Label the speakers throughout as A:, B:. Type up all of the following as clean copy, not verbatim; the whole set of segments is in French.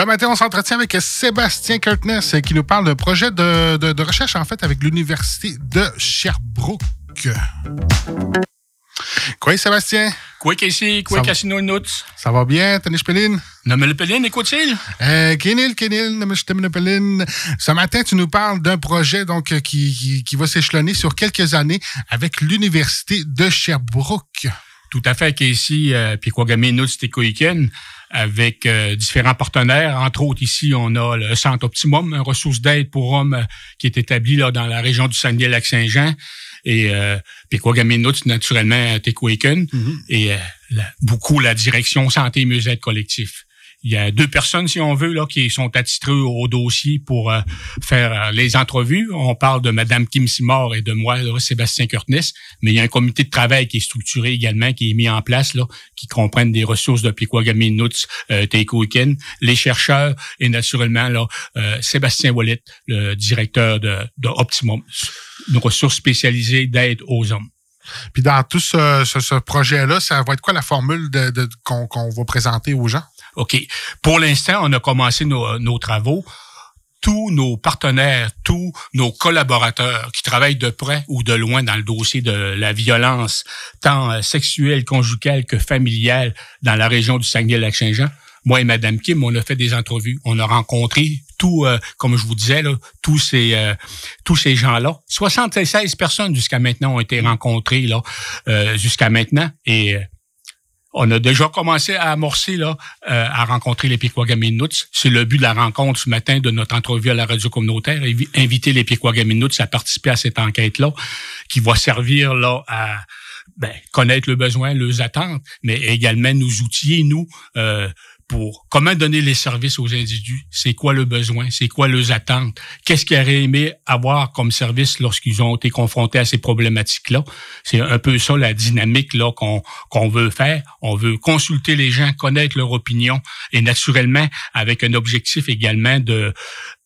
A: matin, on s'entretient avec Sébastien Curtness qui nous parle d'un projet de recherche, en fait, avec l'Université de Sherbrooke. Quoi, Sébastien?
B: Quoi, Casey? Quoi, Cassino Nuts?
A: Ça va bien, Tanish Pelin?
B: Nommel Pelin, écoute-t-il?
A: Kenil, Nommel Pelin. Ce matin, tu nous parles d'un projet donc qui va s'échelonner sur quelques années avec l'Université de Sherbrooke.
B: Tout à fait, Casey, puis Quagami-Nuts, Tekoiken, avec différents partenaires. Entre autres, ici, on a le Centre Optimum, une ressource d'aide pour hommes qui est établi là, dans la région du Saguenay-Lac-Saint-Jean. Et Quagami-Nuts, naturellement, Tekoiken. Mm-hmm. Et beaucoup la direction santé et mieux-être collectif. Il y a 2 personnes, si on veut, là, qui sont attitrées au dossier pour faire les entrevues. On parle de Mme Kim Simard et de moi, là, Sébastien Curtness. Mais il y a un comité de travail qui est structuré également, qui est mis en place, là, qui comprennent des ressources de Pequawagamin-Nuts, Tekoiken, les chercheurs et naturellement là, Sébastien Wallet, le directeur de Optimum, une ressource spécialisée d'aide aux hommes.
A: Puis dans tout ce projet-là, ça va être quoi la formule qu'on va présenter aux gens?
B: OK. Pour l'instant, on a commencé nos travaux. Tous nos partenaires, tous nos collaborateurs qui travaillent de près ou de loin dans le dossier de la violence, tant sexuelle, conjugale que familiale, dans la région du Saguenay-Lac-Saint-Jean, moi et Mme Kim, on a fait des entrevues. On a rencontré comme je vous disais, là, tous ces gens-là. 76 personnes jusqu'à maintenant ont été rencontrées là, jusqu'à maintenant. Et on a déjà commencé à amorcer là, à rencontrer les Pequawagamin-Nuts. C'est le but de la rencontre ce matin de notre entrevue à la radio communautaire. Inviter les Pequawagamin-Nuts à participer à cette enquête-là, qui va servir là à connaître le besoin, leurs attentes, mais également nous outiller, nous, pour comment donner les services aux individus. C'est quoi le besoin? C'est quoi leurs attentes? Qu'est-ce qu'ils auraient aimé avoir comme service lorsqu'ils ont été confrontés à ces problématiques-là? C'est un peu ça la dynamique là qu'on veut faire. On veut consulter les gens, connaître leur opinion et naturellement avec un objectif également de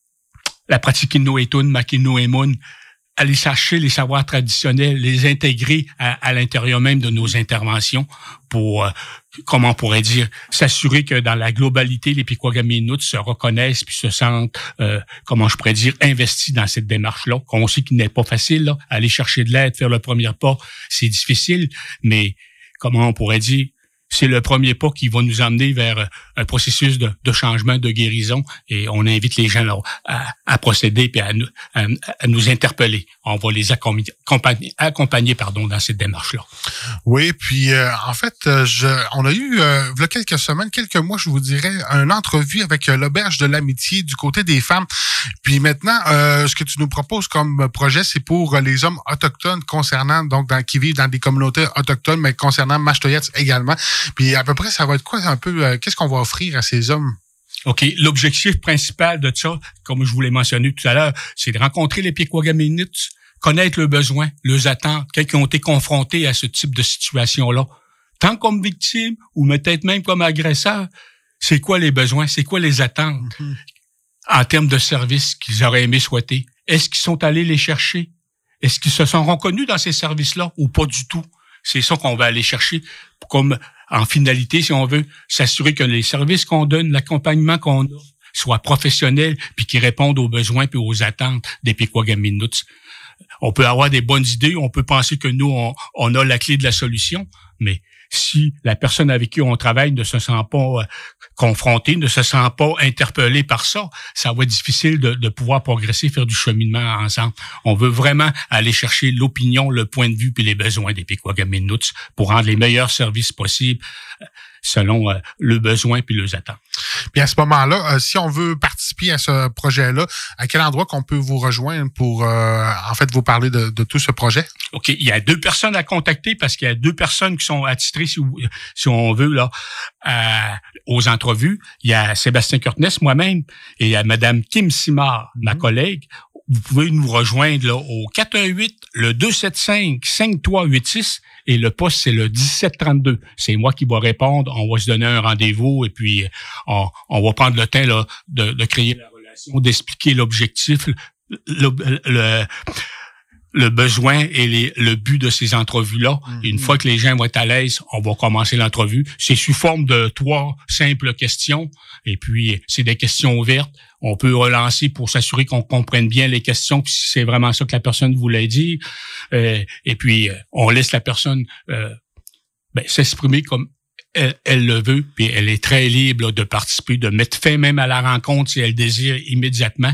B: la pratique Inno-Etun, Makino-Emun, aller chercher les savoirs traditionnels, les intégrer à l'intérieur même de nos interventions pour, comment on pourrait dire, s'assurer que dans la globalité, les Pequawagamin-Nuts se reconnaissent puis se sentent, comment je pourrais dire, investis dans cette démarche-là. On sait qu'il n'est pas facile, là, aller chercher de l'aide, faire le premier pas, c'est difficile, mais comment on pourrait dire, c'est le premier pas qui va nous emmener vers un processus de changement, de guérison, et on invite les gens là, à procéder puis à nous interpeller. On va les accompagner dans cette démarche-là.
A: Oui, puis en fait, on a eu, il y a quelques semaines, quelques mois, je vous dirais, une entrevue avec l'Auberge de l'Amitié du côté des femmes. Puis maintenant, ce que tu nous proposes comme projet, c'est pour les hommes autochtones concernant, donc qui vivent dans des communautés autochtones, mais concernant Mashtoyets également. Puis à peu près, ça va être quoi un peu, qu'est-ce qu'on va offrir à ces hommes?
B: OK. L'objectif principal de ça, comme je vous l'ai mentionné tout à l'heure, c'est de rencontrer les Pequawagamin-Nuts, connaître leurs besoins, leurs attentes, qui ont été confrontés à ce type de situation-là. Tant comme victimes ou peut-être même comme agresseurs, c'est quoi les besoins, c'est quoi les attentes en termes de services qu'ils auraient aimé souhaiter? Est-ce qu'ils sont allés les chercher? Est-ce qu'ils se sont reconnus dans ces services-là ou pas du tout? C'est ça qu'on va aller chercher comme en finalité, si on veut, s'assurer que les services qu'on donne, l'accompagnement qu'on a, soient professionnels puis qu'ils répondent aux besoins puis aux attentes des Pequawagamin-Nuts. On peut avoir des bonnes idées, on peut penser que nous, on a la clé de la solution, mais si la personne avec qui on travaille ne se sent pas confrontée, ne se sent pas interpellée par ça, ça va être difficile de pouvoir progresser, faire du cheminement ensemble. On veut vraiment aller chercher l'opinion, le point de vue puis les besoins des Pequawagamin-Nuts pour rendre les meilleurs services possibles selon le besoin puis leurs attentes.
A: Puis à ce moment-là, si on veut participer à ce projet-là, à quel endroit qu'on peut vous rejoindre pour en fait vous parler de tout ce projet?
B: OK, il y a 2 personnes à contacter parce qu'il y a 2 personnes qui sont attitrées, si on veut, là, aux entrevues. Il y a Sébastien Curtness, moi-même, et il y a Mme Kim Simard, ma collègue. Vous pouvez nous rejoindre là, au 418-275-5386 et le poste, c'est le 1732. C'est moi qui vais répondre. On va se donner un rendez-vous et puis on va prendre le temps là, de créer la relation, d'expliquer l'objectif, le le besoin et le but de ces entrevues-là. Et une fois que les gens vont être à l'aise, on va commencer l'entrevue. C'est sous forme de 3 simples questions. Et puis, c'est des questions ouvertes. On peut relancer pour s'assurer qu'on comprenne bien les questions, puis si c'est vraiment ça que la personne voulait dire. Et puis, on laisse la personne s'exprimer comme elle le veut, puis elle est très libre là, de participer, de mettre fin même à la rencontre si elle désire immédiatement.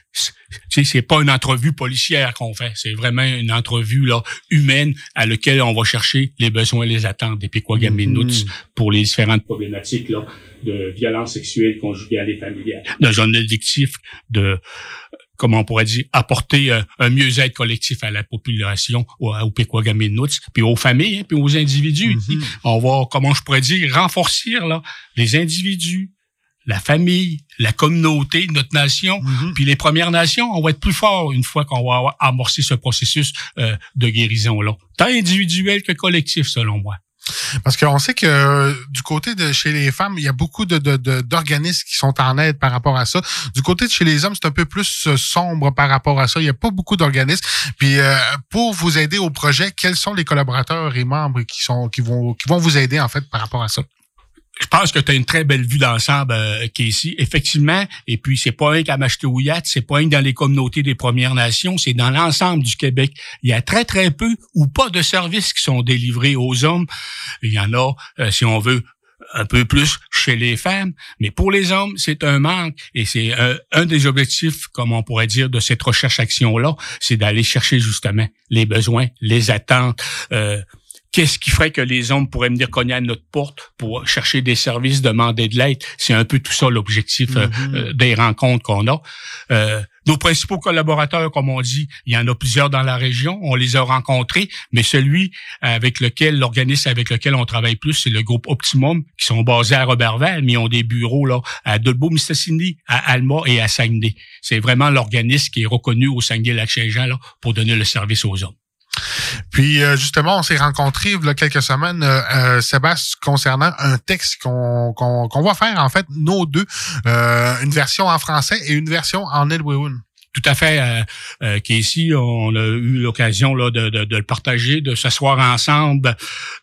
B: C'est pas une entrevue policière qu'on fait, c'est vraiment une entrevue là humaine à laquelle on va chercher les besoins et les attentes des Pequawagaménoots pour les différentes problématiques là de violence sexuelle, conjugale et familiale. Dans un objectif de, comment on pourrait dire, apporter un mieux-être collectif à la population, aux Pequawagaménoots, puis aux familles, puis aux individus. On va, comment je pourrais dire, renforcer là les individus, la famille, la communauté, notre nation, puis les Premières Nations, on va être plus fort une fois qu'on va amorcer ce processus de guérison-là, tant individuel que collectif, selon moi.
A: Parce qu'on sait que du côté de chez les femmes, il y a beaucoup d'organismes qui sont en aide par rapport à ça. Du côté de chez les hommes, c'est un peu plus sombre par rapport à ça. Il n'y a pas beaucoup d'organismes. Puis pour vous aider au projet, quels sont les collaborateurs et membres qui vont vous aider en fait par rapport à ça?
B: Je pense que tu as une très belle vue d'ensemble, Casey. Effectivement, et puis c'est pas un qu'à Mashtouillat, c'est pas un dans les communautés des Premières Nations, c'est dans l'ensemble du Québec. Il y a très, très peu ou pas de services qui sont délivrés aux hommes. Il y en a, si on veut, un peu plus chez les femmes, mais pour les hommes, c'est un manque. Et c'est un des objectifs, comme on pourrait dire, de cette recherche-action-là, c'est d'aller chercher justement les besoins, les attentes, qu'est-ce qui ferait que les hommes pourraient venir cogner à notre porte pour chercher des services, demander de l'aide? C'est un peu tout ça l'objectif des rencontres qu'on a. Nos principaux collaborateurs, comme on dit, il y en a plusieurs dans la région. On les a rencontrés, mais celui l'organisme avec lequel on travaille plus, c'est le groupe Optimum, qui sont basés à Roberval, mais ils ont des bureaux là à Dolbeau-Mistassini, à Alma et à Saguenay. C'est vraiment l'organisme qui est reconnu au Saguenay-Lac-Saint-Jean là pour donner le service aux hommes.
A: Puis justement, on s'est rencontrés il y a quelques semaines, Sébastien, concernant un texte qu'on va faire, en fait, nos deux, une version en français et une version en Nelwewun.
B: Tout à fait, Casey, on a eu l'occasion là de le partager, de s'asseoir ensemble,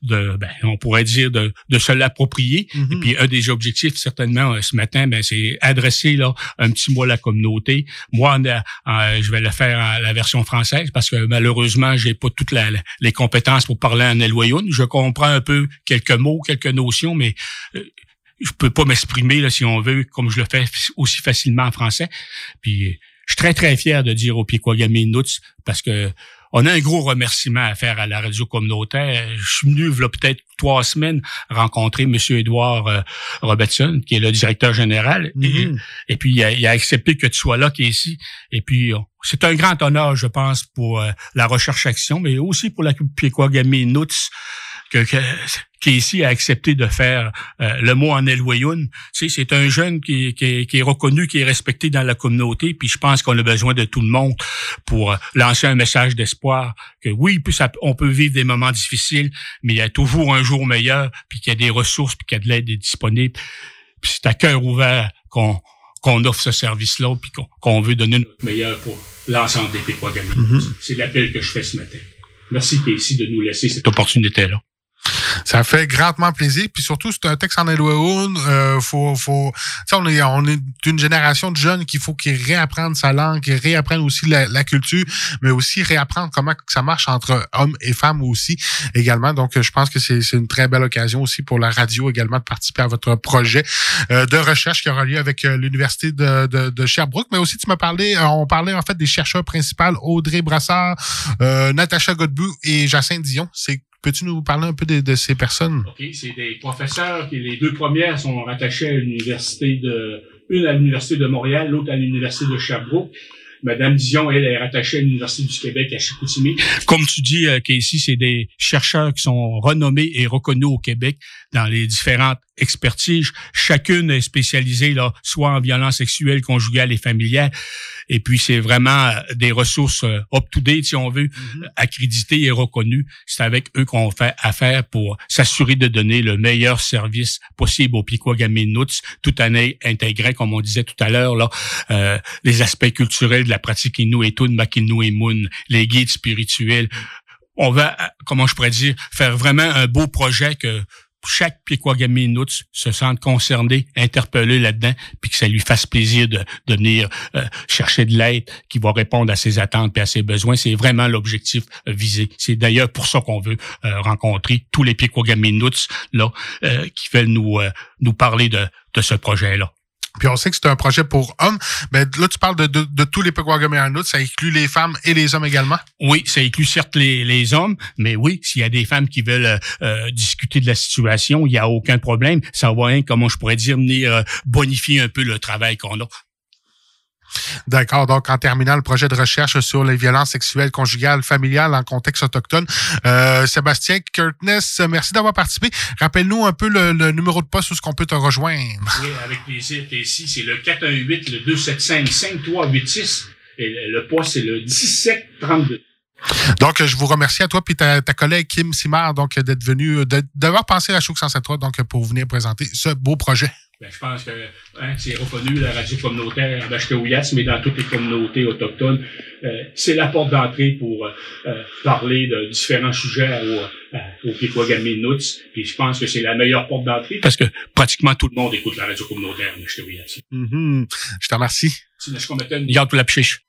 B: on pourrait dire de se l'approprier. Et puis un des objectifs certainement ce matin, c'est adresser là un petit mot à la communauté. Moi, je vais le faire en la version française parce que malheureusement, j'ai pas toutes les compétences pour parler en Nelwewun. Je comprends un peu quelques mots, quelques notions, mais je peux pas m'exprimer là si on veut comme je le fais aussi facilement en français. Puis je suis très, très fier de dire aux Pequawagaménoots parce que on a un gros remerciement à faire à la radio communautaire. Je suis venu, il y a peut-être 3 semaines, rencontrer M. Édouard Robertson, qui est le directeur général. Et puis, il a accepté que tu sois là, Casey. Et puis, c'est un grand honneur, je pense, pour la recherche-action, mais aussi pour la Pequawagaménoots, que Casey a accepté de faire le mot en Nelwewun. Tu sais, c'est un jeune qui est reconnu, qui est respecté dans la communauté, puis je pense qu'on a besoin de tout le monde pour lancer un message d'espoir que oui, on peut vivre des moments difficiles, mais il y a toujours un jour meilleur, puis qu'il y a des ressources, puis qu'il y a de l'aide disponible. Puis c'est à cœur ouvert qu'on offre ce service-là, puis qu'on veut donner notre meilleur pour l'ensemble des Pequawagaménoots. C'est l'appel que je fais ce matin. Merci, Casey, de nous laisser cette opportunité-là.
A: Ça fait grandement plaisir, puis surtout c'est un texte en Nelwewun. On est d'une génération de jeunes qu'il faut qu'ils réapprennent sa langue, qu'ils réapprennent aussi la culture, mais aussi réapprendre comment ça marche entre hommes et femmes aussi également. Donc je pense que c'est une très belle occasion aussi pour la radio également de participer à votre projet de recherche qui aura lieu avec l'université de Sherbrooke. Mais aussi on parlait en fait des chercheurs principaux Audrey Brassard, Natacha Godbout et Jacinthe Dion. Peux-tu nous parler un peu de ces personnes?
B: OK, c'est des professeurs qui, les 2 premières sont rattachées à l'université une à l'université de Montréal, l'autre à l'université de Sherbrooke. Madame Dion, elle est rattachée à l'Université du Québec à Chicoutimi. Comme tu dis, Casey, c'est des chercheurs qui sont renommés et reconnus au Québec dans les différentes expertises. Chacune est spécialisée, là, soit en violence sexuelle, conjugale et familiale. Et puis, c'est vraiment des ressources up-to-date, si on veut, accréditées et reconnues. C'est avec eux qu'on fait affaire pour s'assurer de donner le meilleur service possible aux Pikwagaménoots, tout en intégrant, comme on disait tout à l'heure, là, les aspects culturels de la pratique Inuit, Makinuimun, les guides spirituels. On va, comment je pourrais dire, faire vraiment un beau projet que chaque Pikwagaménoot se sente concerné, interpellé là-dedans, puis que ça lui fasse plaisir de venir chercher de l'aide qui va répondre à ses attentes et à ses besoins. C'est vraiment l'objectif visé. C'est d'ailleurs pour ça qu'on veut rencontrer tous les Pikwagaménoots là qui veulent nous parler de ce projet-là.
A: Puis on sait que c'est un projet pour hommes. Mais là, tu parles de tous les Pikwagaménoots. Ça inclut les femmes et les hommes également?
B: Oui, ça inclut certes les hommes, mais oui, s'il y a des femmes qui veulent discuter de la situation, il n'y a aucun problème. Ça va, comment je pourrais dire, venir bonifier un peu le travail qu'on a.
A: D'accord. Donc, en terminant le projet de recherche sur les violences sexuelles conjugales, familiales en contexte autochtone, Sébastien Curtness, merci d'avoir participé. Rappelle-nous un peu le numéro de poste où est-ce qu'on peut te rejoindre.
B: Oui, avec plaisir. Ici, c'est le 418-275-5386 et le poste, c'est le 1732.
A: Donc, je vous remercie à toi et ta collègue Kim Simard donc d'être venu, d'avoir pensé à Chouk 107.3 donc pour venir présenter ce beau projet.
B: Ben, je pense que c'est reconnu, la radio communautaire à Bachkaouias, mais dans toutes les communautés autochtones, c'est la porte d'entrée pour parler de différents sujets aux Pikwagaménoots. Puis je pense que c'est la meilleure porte d'entrée parce que pratiquement tout le monde écoute la radio communautaire à Bachkaouias.
A: Je te remercie.